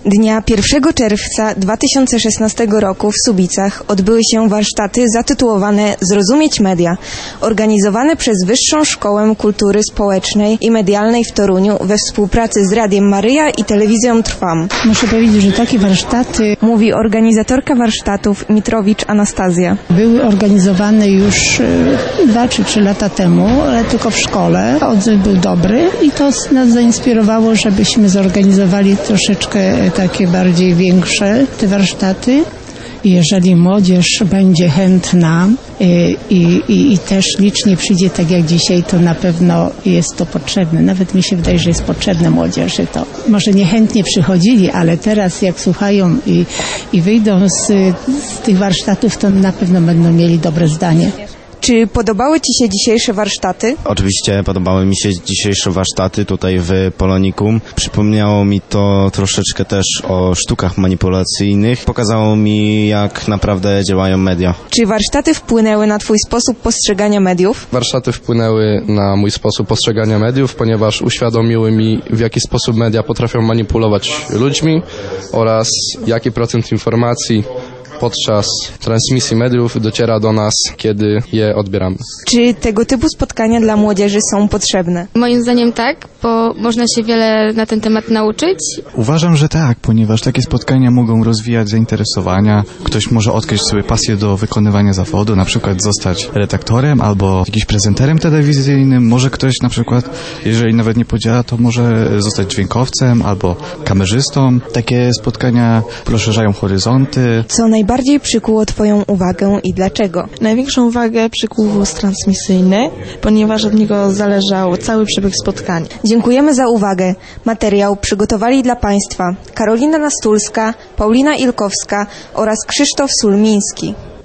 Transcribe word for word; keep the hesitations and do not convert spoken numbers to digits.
Dnia pierwszego czerwca dwa tysiące szesnastego roku w Słubicach odbyły się warsztaty zatytułowane Zrozumieć media, organizowane przez Wyższą Szkołę Kultury Społecznej i Medialnej w Toruniu we współpracy z Radiem Maryja i Telewizją Trwam. Muszę powiedzieć, że takie warsztaty, mówi organizatorka warsztatów Mitrowicz Anastazja, były organizowane już dwa czy trzy lata temu, ale tylko w szkole. Odzew był dobry i to nas zainspirowało, żebyśmy zorganizowali troszeczkę takie bardziej większe te warsztaty. Jeżeli młodzież będzie chętna i, i, i też licznie przyjdzie tak jak dzisiaj, to na pewno jest to potrzebne. Nawet mi się wydaje, że jest potrzebne młodzieży to. Może niechętnie przychodzili, ale teraz jak słuchają i, i wyjdą z, z tych warsztatów, to na pewno będą mieli dobre zdanie. Czy podobały Ci się dzisiejsze warsztaty? Oczywiście podobały mi się dzisiejsze warsztaty tutaj w Polonikum. Przypomniało mi to troszeczkę też o sztukach manipulacyjnych. Pokazało mi, jak naprawdę działają media. Czy warsztaty wpłynęły na Twój sposób postrzegania mediów? Warsztaty wpłynęły na mój sposób postrzegania mediów, ponieważ uświadomiły mi, w jaki sposób media potrafią manipulować ludźmi oraz jaki procent informacji podczas transmisji mediów dociera do nas, kiedy je odbieramy. Czy tego typu spotkania dla młodzieży są potrzebne? Moim zdaniem tak, bo można się wiele na ten temat nauczyć. Uważam, że tak, ponieważ takie spotkania mogą rozwijać zainteresowania. Ktoś może odkryć sobie pasję do wykonywania zawodu, na przykład zostać redaktorem albo jakimś prezenterem telewizyjnym. Może ktoś na przykład, jeżeli nawet nie podziała, to może zostać dźwiękowcem albo kamerzystą. Takie spotkania poszerzają horyzonty. Co najbardziej przykuło Twoją uwagę i dlaczego? Największą uwagę przykuł wóz transmisyjny, ponieważ od niego zależał cały przebieg spotkania. Dziękujemy za uwagę. Materiał przygotowali dla Państwa Karolina Nastulska, Paulina Ilkowska oraz Krzysztof Sulmiński.